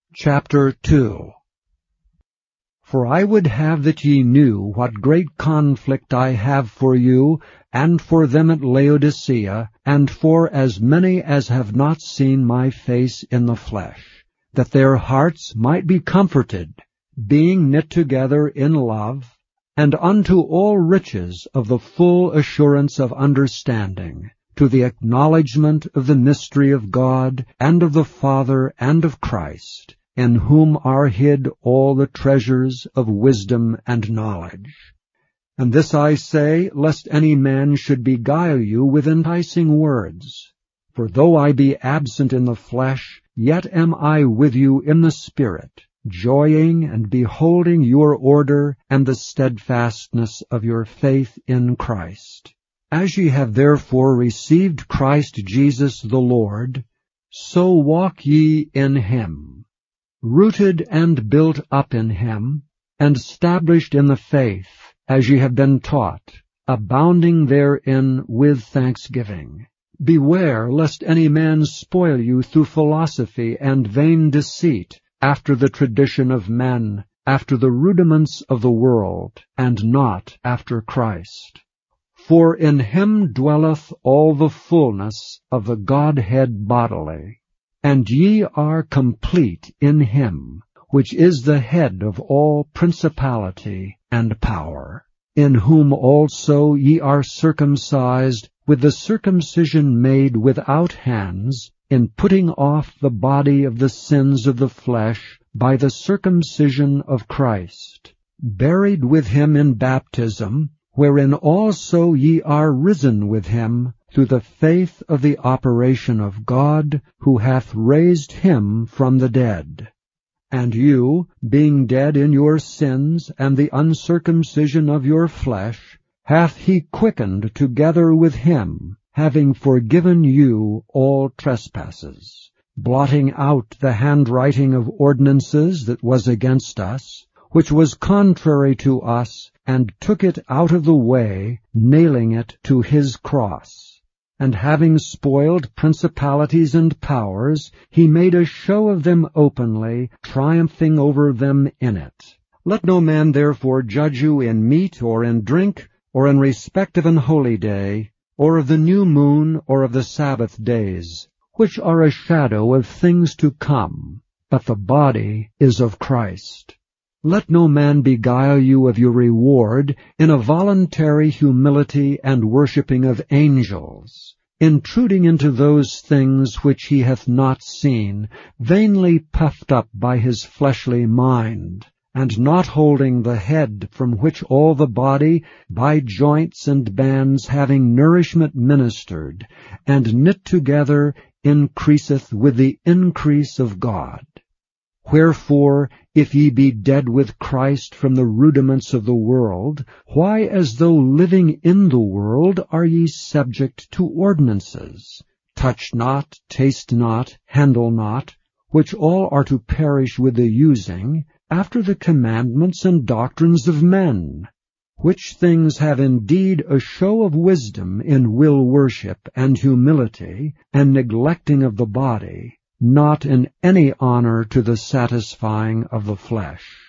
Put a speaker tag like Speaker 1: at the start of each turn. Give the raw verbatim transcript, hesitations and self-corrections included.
Speaker 1: Chapter two. For I would have that ye knew what great conflict I have for you, and for them at Laodicea, and for as many as have not seen my face in the flesh, that their hearts might be comforted, being knit together in love, and unto all riches of the full assurance of understanding, to the acknowledgement of the mystery of God, and of the Father, and of Christ, in whom are hid all the treasures of wisdom and knowledge. And this I say, lest any man should beguile you with enticing words. For though I be absent in the flesh, yet am I with you in the Spirit, joying and beholding your order and the steadfastness of your faith in Christ. As ye have therefore received Christ Jesus the Lord, so walk ye in him, rooted and built up in him, and established in the faith, as ye have been taught, abounding therein with thanksgiving. Beware lest any man spoil you through philosophy and vain deceit, after the tradition of men, after the rudiments of the world, and not after Christ. For in him dwelleth all the fullness of the Godhead bodily. And ye are complete in him, which is the head of all principality and power, in whom also ye are circumcised with the circumcision made without hands, in putting off the body of the sins of the flesh by the circumcision of Christ, buried with him in baptism, wherein also ye are risen with him, through the faith of the operation of God, who hath raised him from the dead. And you, being dead in your sins and the uncircumcision of your flesh, hath he quickened together with him, having forgiven you all trespasses, blotting out the handwriting of ordinances that was against us, which was contrary to us, and took it out of the way, nailing it to his cross. And having spoiled principalities and powers, he made a show of them openly, triumphing over them in it. Let no man therefore judge you in meat or in drink, or in respect of an holy day, or of the new moon, or of the Sabbath days, which are a shadow of things to come, but the body is of Christ. Let no man beguile you of your reward in a voluntary humility and worshipping of angels, intruding into those things which he hath not seen, vainly puffed up by his fleshly mind, and not holding the head, from which all the body, by joints and bands having nourishment ministered, and knit together, increaseth with the increase of God. Wherefore, if ye be dead with Christ from the rudiments of the world, why as though living in the world are ye subject to ordinances? Touch not, taste not, handle not, which all are to perish with the using, after the commandments and doctrines of men, which things have indeed a show of wisdom in will worship and humility, and neglecting of the body, not in any honor to the satisfying of the flesh.